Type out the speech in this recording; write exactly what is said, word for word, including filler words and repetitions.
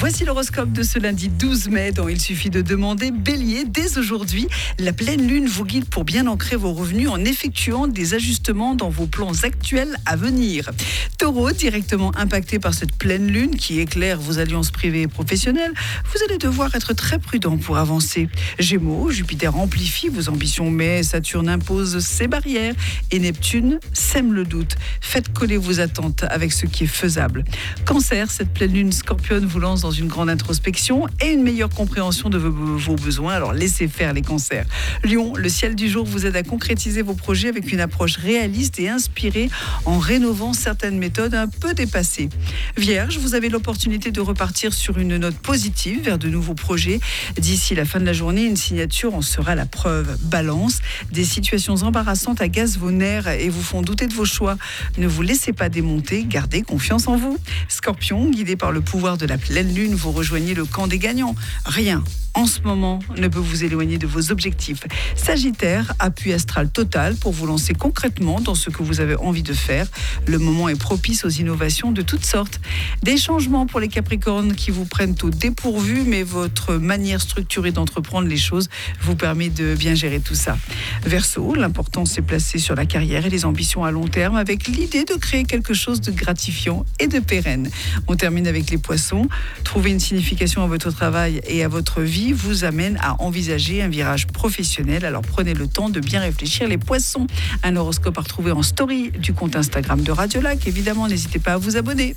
Voici l'horoscope de ce lundi douze mai dont il suffit de demander. Bélier, dès aujourd'hui, la pleine lune vous guide pour bien ancrer vos revenus en effectuant des ajustements dans vos plans actuels à venir. Taureau, directement impacté par cette pleine lune qui éclaire vos alliances privées et professionnelles, vous allez devoir être très prudent pour avancer. Gémeaux, Jupiter amplifie vos ambitions mais Saturne impose ses barrières et Neptune sème le doute. Faites coller vos attentes avec ce qui est faisable. Cancer, cette pleine lune scorpionne vous lance dans une grande introspection et une meilleure compréhension de vos, vos besoins, alors laissez faire les cancers. Lion, le ciel du jour vous aide à concrétiser vos projets avec une approche réaliste et inspirée en rénovant certaines méthodes un peu dépassées. Vierge, vous avez l'opportunité de repartir sur une note positive vers de nouveaux projets. D'ici la fin de la journée, une signature en sera la preuve. Balance, des situations embarrassantes agacent vos nerfs et vous font douter de vos choix. Ne vous laissez pas démonter, gardez confiance en vous. Scorpion, guidé par le pouvoir de la pleine lune, vous rejoignez le camp des gagnants. Rien, en ce moment, ne peut vous éloigner de vos objectifs. Sagittaire, appui astral total pour vous lancer concrètement dans ce que vous avez envie de faire. Le moment est propice aux innovations de toutes sortes. Des changements pour les Capricornes qui vous prennent au dépourvu, mais votre manière structurée d'entreprendre les choses vous permet de bien gérer tout ça. Verseau, l'important c'est placé sur la carrière et les ambitions à long terme avec l'idée de créer quelque chose de gratifiant et de pérenne. On termine avec les Poissons. Trouver une signification à votre travail et à votre vie vous amène à envisager un virage professionnel. Alors prenez le temps de bien réfléchir les Poissons. Un horoscope à retrouver en story du compte Instagram de Radio Lac. Évidemment, n'hésitez pas à vous abonner.